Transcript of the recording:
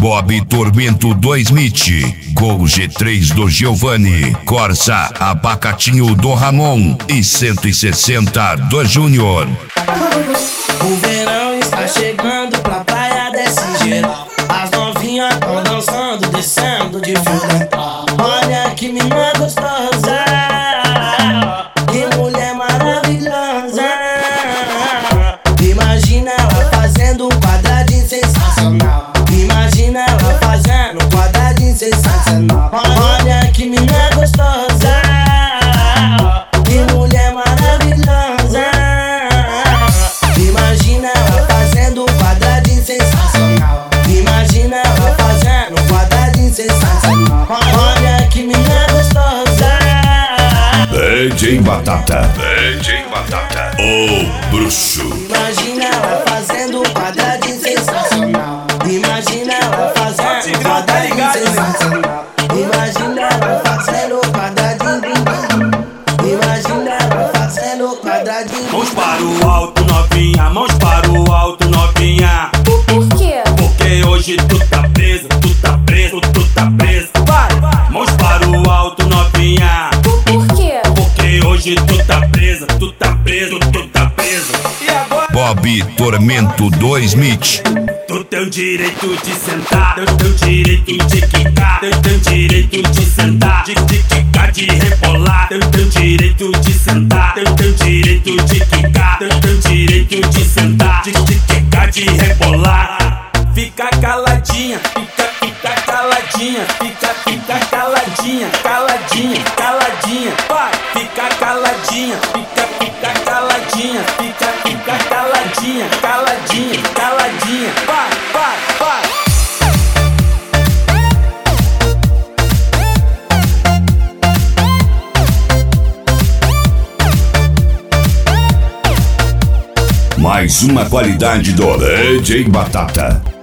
Bob Tormento 2 Mit, Gol G3 do Giovanni, Corsa Abacatinho do Ramon e 160 do Júnior. O verão está chegando pra praia desse jeito. As novinhas tão dançando, descendo de fio. Olha que menina gostosa, que mulher maravilhosa. Imagina ela fazendo um quadradinho sensacional. Imagina ela fazendo um quadradinho sensacional. Olha que menina gostosa, que mulher maravilhosa. Imagina ela fazendo um quadradinho sensacional. Imagina ela fazendo um quadradinho sensacional. Olha que menina gostosa. DJ Batata, DJ Batata, o bruxo. Imagina ela fazendo um quadradinho sensacional. Imagina ela fazendo um quadradinho sensacional. Imagina ela fazendo um quadradinho. Imagina ela fazendo um quadradinho. Mãos para o alto, novinha. Mãos para o alto, novinha. Por quê? Porque hoje tu tá preso, tu tá preso, tu tá preso. Vai! Mãos para o alto, novinha. Por quê? Porque hoje tu tá presa, tu tá preso, tu tá preso. E agora? Bob Tormento 2 Mit. Tu tem o direito de sentar, tem o direito de quicar, tem o direito de sentar, de quicar, de rebolar, tem o direito de sentar, tem o direito de quicar, tem o direito de sentar, de quicar, de rebolar. Fica caladinha, fica caladinha, fica caladinha, caladinha, caladinha, vai, fica caladinha, fica caladinha, fica caladinha, caladinha, caladinha, vai, vai, vai. Mais uma qualidade do DJ Batata.